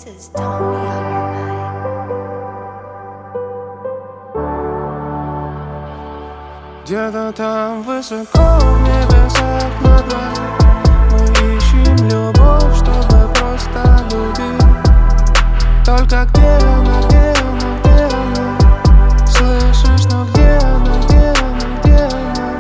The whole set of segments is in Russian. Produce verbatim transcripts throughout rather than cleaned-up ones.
This is Tony on your mind. Где-то там высоко в небесах над двоих мы ищем любовь, чтобы просто любить. Только где она, где она, где она? Слышишь, но где она, где она, где она?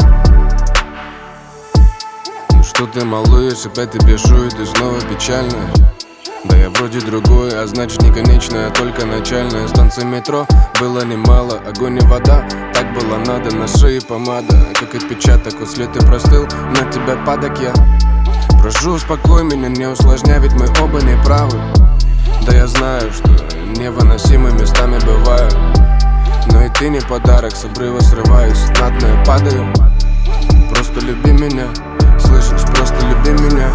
Ну что ты, малыш, опять ты пишу, и ты снова печальная. Да я вроде другой, а значит не конечная, только начальная. Станция метро было немало, огонь и вода, так было надо. На шее помада, как отпечаток, вот след и простыл, на тебя падок я. Прошу, успокой меня, не усложняй, ведь мы оба не правы. Да я знаю, что невыносимы местами бывают, но и ты не подарок, с обрыва срываюсь, на дно я падаю. Просто люби меня, слышишь, просто люби меня.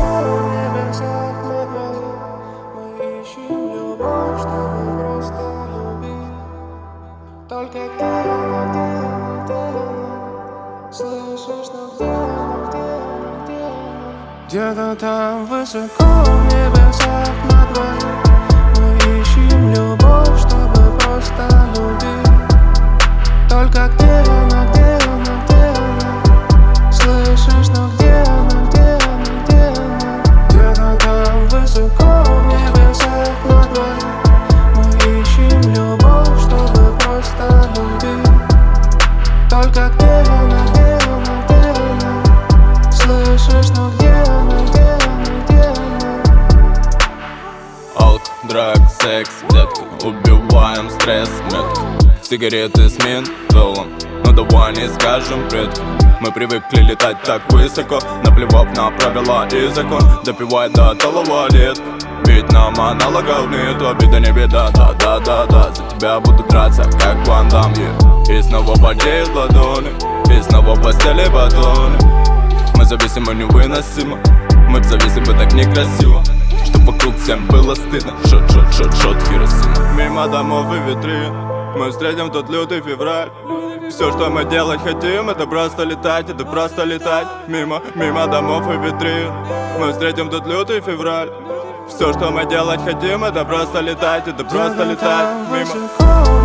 Только где она, где она, где она? Слышишь, но где она, где она, где она? Где-то там высоко в небесах над двоих мы ищем любовь, чтобы просто любить. Только где она, где она, где она? Слышишь, но где она, где она, где она? Где-то там высоко в небесах над двоих мы ищем любовь, чтобы просто любить. Только где она, где она, где она? Слышишь, но где она, где она, где она? Алк, драг, секс, детка, убиваем стресс, метка. Сигареты с ментолом, но давай не скажем предкам. Мы привыкли летать так высоко, наплевав на правила и закон. Допивай до талого детка, ведь нам аналогов нету, беда не беда, да-да-да-да. За тебя буду драться, как Ван Дам, yeah. И снова болеют ладони, и снова в постели батоны. Мы зависимы невыносимо, мы зависимы так некрасиво, чтоб вокруг всем было стыдно. Шот, шот, шот, шот, Хиросима. Мимо домов и витрин мы встретим тот лютый февраль. Все, что мы делать хотим, это просто летать, это просто летать. Мимо, мимо домов и витрин мы встретим тот лютый февраль. Все, что мы делать хотим, это просто летать, это просто летать. Мимо.